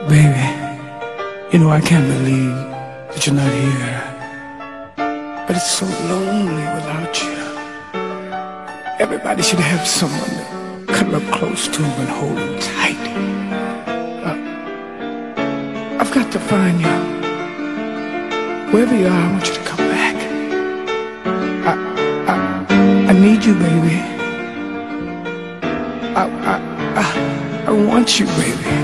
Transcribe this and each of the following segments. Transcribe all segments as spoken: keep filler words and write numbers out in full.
Baby, you know I can't believe that you're not here. But it's so lonely without you. Everybody should have someone to cuddle up close to him and hold him tight. Uh, I've got to find you. Wherever you are, I want you to come back. I, I, I need you, baby. I, I, I, I want you, baby.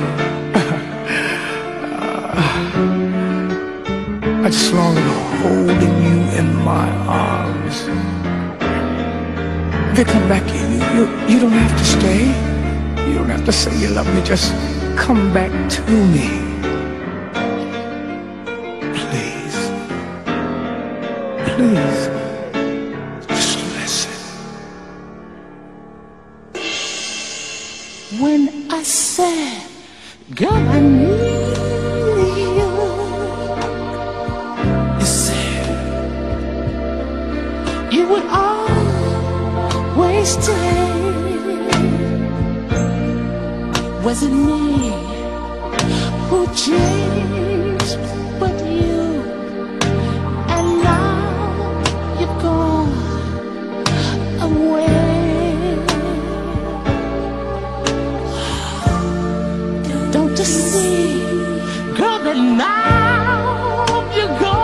I just long to holding you in my arms. If you come back, you, you, you don't have to stay. You don't have to say you love me. Just come back to me. Please. Please. Just listen. When I said, girl, I need you would always stay. Was it me who changed but you? And now you've gone away. Don't you see, girl, that now you're gone?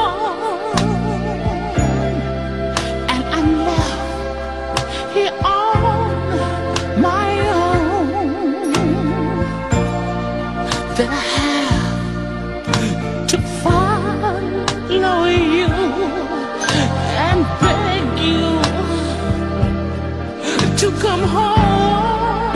That I have to follow you and beg you to come home.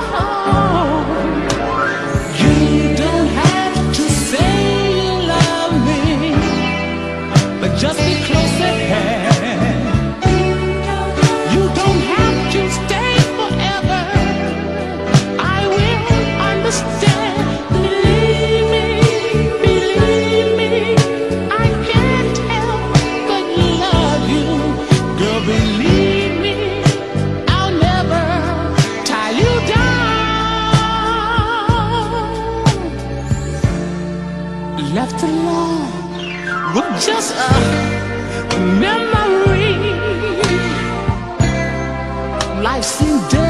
You don't have to say you love me, but just be close at hand. You don't have to stay forever. I will understand. Left alone with just a memory. Life seemed dead.